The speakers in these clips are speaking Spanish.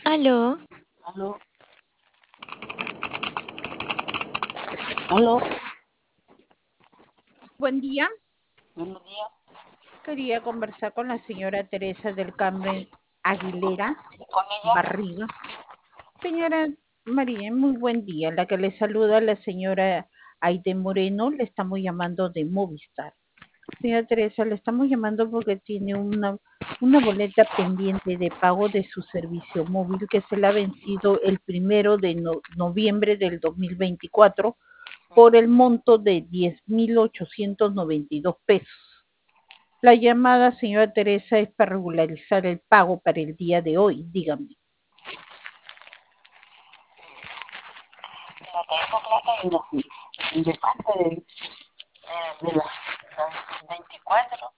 Aló, Aló, aló, Buen día. buenos días. Quería conversar con la señora Teresa del Carmen Aguilera Con ella, Barriga. Señora María, muy buen día. La que le saluda la señora Aide Moreno, le estamos llamando de Movistar. Señora Teresa, le estamos llamando porque tiene una boleta pendiente de pago de su servicio móvil que se le ha vencido el 1 de noviembre del 2024 por el monto de 10.892 pesos. La llamada, señora Teresa, es para regularizar el pago para el día de hoy. Dígame. la que esa plata de parte de las 24.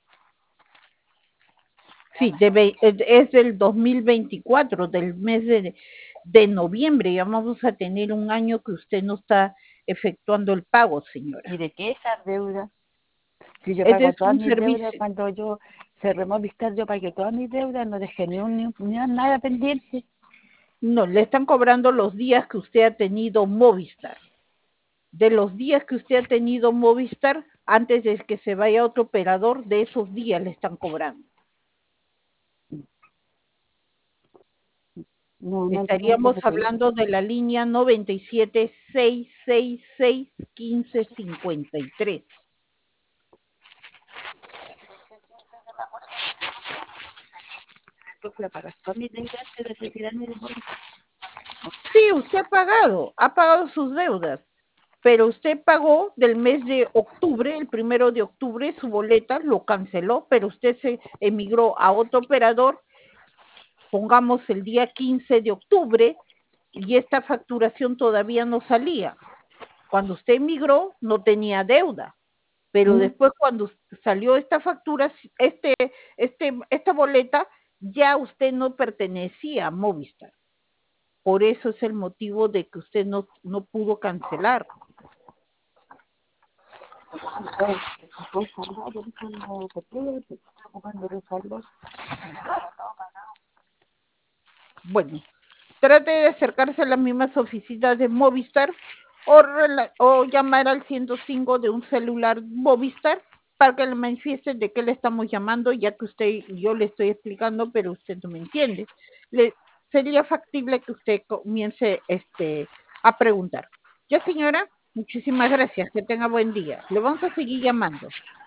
Sí, es del 2024, del mes de noviembre. Ya vamos a tener un año que usted no está efectuando el pago, señora. ¿Y de qué esas deudas? Si yo Ese pago es todas un mis deudas, servicio. cuando yo cerré Movistar, yo pagué todas mis deudas, no dejé ni nada pendiente. No, le están cobrando los días que usted ha tenido Movistar. De los días que usted ha tenido Movistar, antes de que se vaya a otro operador, de esos días le están cobrando. No entiendo Estaríamos por qué. hablando de la línea 97-666-1553. Yo fui a pagar todas mis deudas antes de retirarme de Movistar. Sí, usted ha pagado sus deudas, pero usted pagó del mes de octubre, el 1 de octubre, su boleta, lo canceló, pero usted se emigró a otro operador, pongamos el día 15 de octubre, y esta facturación todavía no salía. Cuando usted emigró, no tenía deuda. Pero ¿Mm? después cuando salió esta factura, esta boleta, ya usted no pertenecía a Movistar. Por eso es el motivo de que usted no pudo cancelar. Entonces, fue saldo, yo no sé qué, estoy ocupando de saldo. Bueno, trate de acercarse a las mismas oficinas de Movistar o llamar al 105 de un celular Movistar para que le manifiesten de qué le estamos llamando, ya que yo le estoy explicando, pero usted no me entiende. Sería factible que usted comience a preguntar. Ya, señora, muchísimas gracias. Que tenga buen día. Le vamos a seguir llamando.